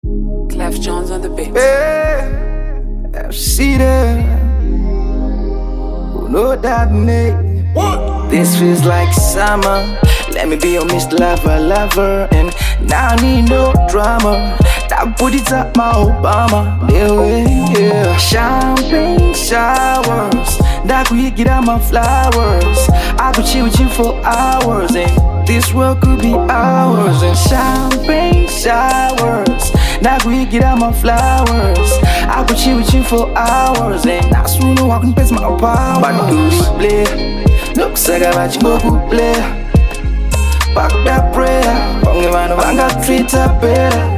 Clef Jones on the beat. Hey, see that? Who know that name? What? This feels like summer. Let me be your Mr. Lover. And now I need no drama. That put it up my Obama. Yeah. Champagne showers. That we get out my flowers. I could chill with you for hours. And this world could be ours. And champagne showers. That we get out my flowers. I could chill with you for hours. And I soon know I can pass my power. But do we play? Looks like I watch go play. Back that prayer. Only man of I got treat up better.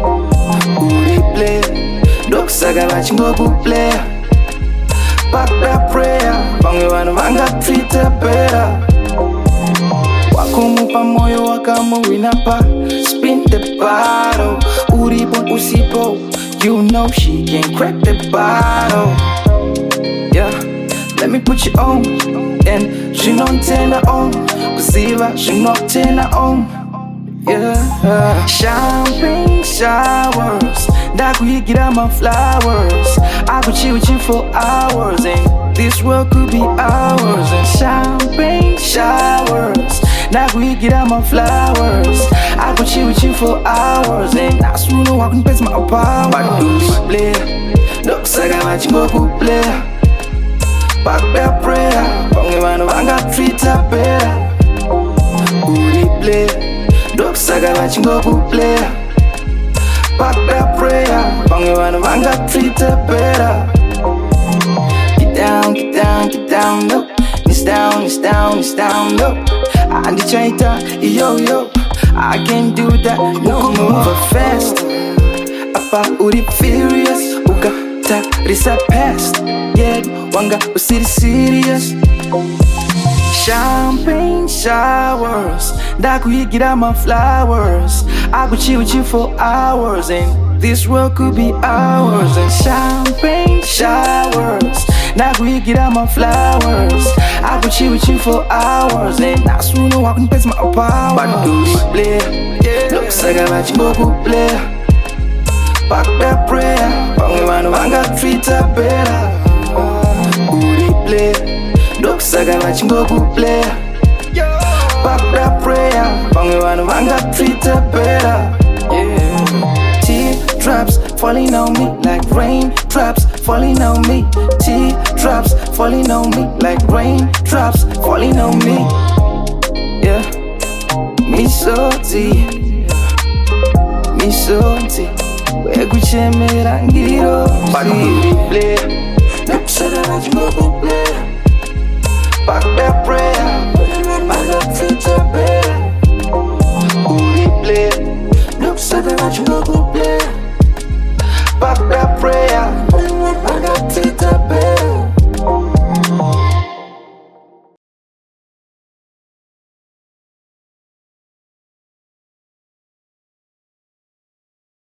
Who play? Looks like I watch go play. Back that prayer. Only man of I got treat up better. Wakumupa moyo wakamuwinapa. Spin the bottle. Uripo usipo. You know she can crack the bottle. Yeah. Let me put you on. And she don't turn her on. Kusiva, she not turn her on. Yeah. Champagne showers. That we get out my flowers. I could chill with you for hours. And this world could be ours. And champagne showers. That we get out my flowers. I could chill with you for hours. And I soon know I can pass my power. But do we play? Looks like I might go play. Back that prayer. Only man of I got treat up better. Who play? Looks like I might go play. Back that prayer. Only man of I got treat up better. Get down, no. It's down, no. I'm the traitor, yo. I can't do that, no more. Fast. Apa uri furious. Uka ta risa past. Yeah, wanga usiri serious. Champagne showers. That we get out my flowers. I could chill with you for hours. And this world could be ours. And champagne showers. That we get out my flowers. I could chill with you for hours. And I soon know I can pass my power. But do we play? Yeah. Looks like I might go play. Back that prayer. Only man who I got treat up better. Who play? Looks like I might go play. Back that prayer. Only man who I got treat up better. Yeah. Teardrops falling on me like raindrops falling on me. Teardrops falling on me like raindrops falling on me. Yeah. Me so deep. Where could you make that get up? But we play. Looks like I go play. Back that prayer. Back that future better. Who play?